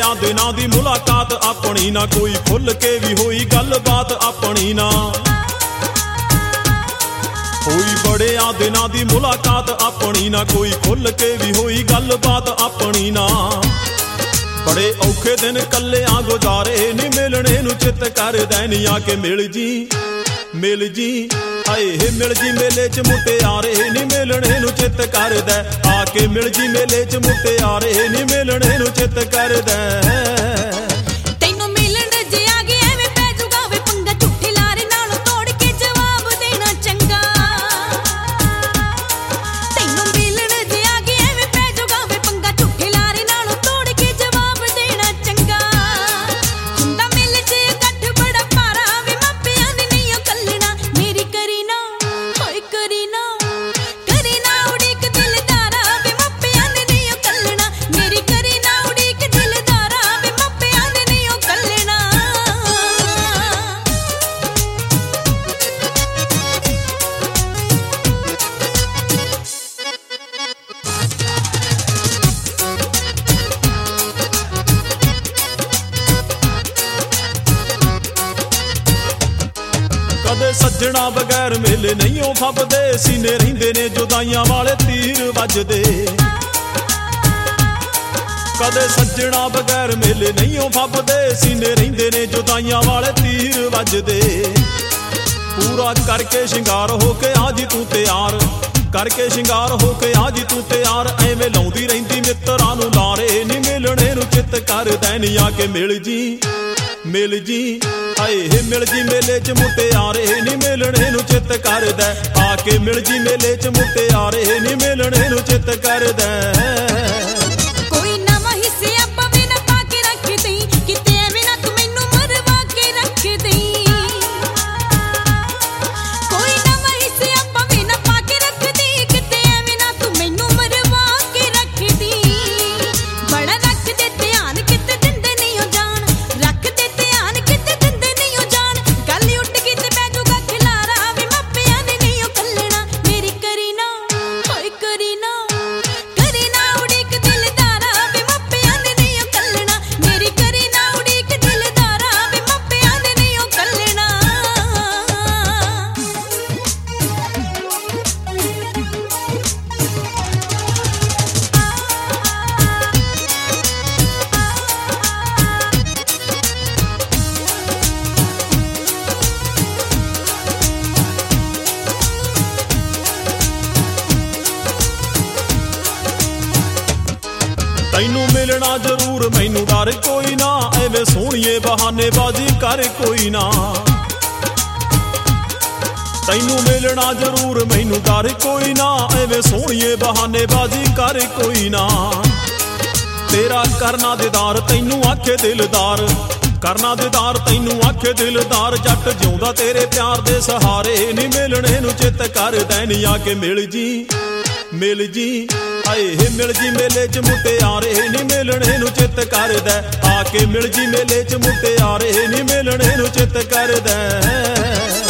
ਬੜਿਆਂ ਦਿਨਾਂ ਦੀ ਮੁਲਾਕਾਤ ਆਪਣੀ ਨਾ, ਕੋਈ ਖੁੱਲ ਕੇ ਵੀ ਹੋਈ ਗੱਲਬਾਤ ਆਪਣੀ ਨਾ। ਹੋਈ ਬੜਿਆਂ ਦਿਨਾਂ ਦੀ ਮੁਲਾਕਾਤ ਆਪਣੀ ਨਾ, ਕੋਈ ਖੁੱਲ ਕੇ ਵੀ ਹੋਈ ਗੱਲਬਾਤ ਆਪਣੀ ਨਾ। ਬੜੇ ਔਖੇ ਦਿਨ ਕੱਲਿਆਂ ਗੁਜ਼ਾਰੇ ਨੀ, ਮਿਲਣੇ ਨੂੰ ਚਿੱਤ ਕਰਦਾ ਨੀ, ਆ ਕੇ ਮਿਲ ਜੀ ਮਿਲ ਜੀ, ਹਾਏ ਮਿਲ ਜੀ ਮੇਲੇ ਚ ਮੁਟਿਆਰੇ ਨੀ, ਮਿਲਣੇ ਨੂੰ ਚਿੱਤ ਕਰਦਾ, ਆ ਕੇ ਮਿਲ ਜੀ ਮੇਲੇ ਚ ਮੁਟਿਆਰੇ ਨੀ, ਮਿਲਣੇ ਨੂੰ ਚਿੱਤ ਕਰਦਾ। ਕਦੇ ਸੱਜਣਾ ਬਗੈਰ ਮੇਲੇ ਨਹੀਂ ਉਹ ਫੱਬਦੇ, ਸੀਨੇ ਰਹਿੰਦੇ ਨੇ ਜੁਦਾਈਆਂ ਵਾਲੇ ਤੀਰ ਵੱਜਦੇ। ਕਦੇ ਸੱਜਣਾ ਬਗੈਰ ਮੇਲੇ ਨਹੀਂ ਉਹ ਫੱਬਦੇ, ਸੀਨੇ ਰਹਿੰਦੇ ਨੇ ਜੁਦਾਈਆਂ ਵਾਲੇ ਤੀਰ ਵੱਜਦੇ। ਪੂਰਾ ਕਰਕੇ ਸ਼ਿੰਗਾਰ ਹੋ ਕੇ ਆ ਜੀ ਤੂੰ ਤਿਆਰ, ਕਰਕੇ ਸ਼ਿੰਗਾਰ ਹੋ ਕੇ ਆ ਜੀ ਤੂੰ ਤਿਆਰ, ਐਵੇਂ ਲਾਉਂਦੀ ਰਹਿੰਦੀ ਮਿੱਤਰਾਂ ਨੂੰ ਲਾਰੇ ਨੀ, ਮਿਲਣੇ ਨੂੰ ਚਿੱਤ ਕਰਦਾ ਨੀ, ਆ ਕੇ ਮਿਲ ਜੀ ਮਿਲ ਜੀ, ਹਾਏ ਮਿਲ ਜੀ ਮੇਲੇ ਚ ਮੁਟਿਆਰੇ ਨੀ, ਮਿਲਣੇ ਨੂੰ ਚਿੱਤ ਕਰਦਾ, ਆ ਕੇ ਮਿਲ ਜੀ ਮੇਲੇ ਚ ਮੁਟਿਆਰੇ ਨੀ, ਮਿਲਣੇ ਨੂੰ ਚਿੱਤ ਕਰਦਾ। ਤੈਨੂੰ ਮਿਲਣਾ ਜ਼ਰੂਰ ਮੈਨੂੰ ਡਰ ਕੋਈ ਨਾ, ਐਵੇਂ ਸੋਹਣੀਏ ਬਹਾਨੇਬਾਜ਼ੀ ਕਰ ਕੋਈ ਨਾ। ਤੈਨੂੰ ਮਿਲਣਾ ਜ਼ਰੂਰ ਮੈਨੂੰ ਡਰ ਕੋਈ ਨਾ, ਐਵੇਂ ਸੋਹਣੀਏ ਬਹਾਨੇਬਾਜ਼ੀ ਕਰ ਕੋਈ ਨਾ। ਤੇਰਾ ਕਰਨਾ ਦੀਦਾਰ ਤੈਨੂੰ ਆਖੇ ਦਿਲਦਾਰ, ਕਰਨਾ ਦੀਦਾਰ ਤੈਨੂੰ ਆਖੇ ਦਿਲਦਾਰ, ਜੱਟ ਜਿਉਂਦਾ ਤੇਰੇ ਪਿਆਰ ਦੇ ਸਹਾਰੇ ਨੀ, ਮਿਲਣੇ ਨੂੰ ਚਿੱਤ ਕਰਦਾ ਨੀ, ਆ ਕੇ ਮਿਲ ਜੀ ਮਿਲ ਜੀ, ਹਾਏ ਮਿਲ ਜੀ ਮੇਲੇ ਚ ਮੁਟਿਆਰੇ ਨੀ, ਮਿਲਣੇ ਨੂੰ ਚਿੱਤ ਕਰਦਾ, ਆ ਕੇ ਮਿਲ ਜੀ ਮੇਲੇ ਚ ਮੁਟਿਆਰੇ ਨੀ, ਮਿਲਣੇ ਨੂੰ ਚਿੱਤ ਕਰਦਾ।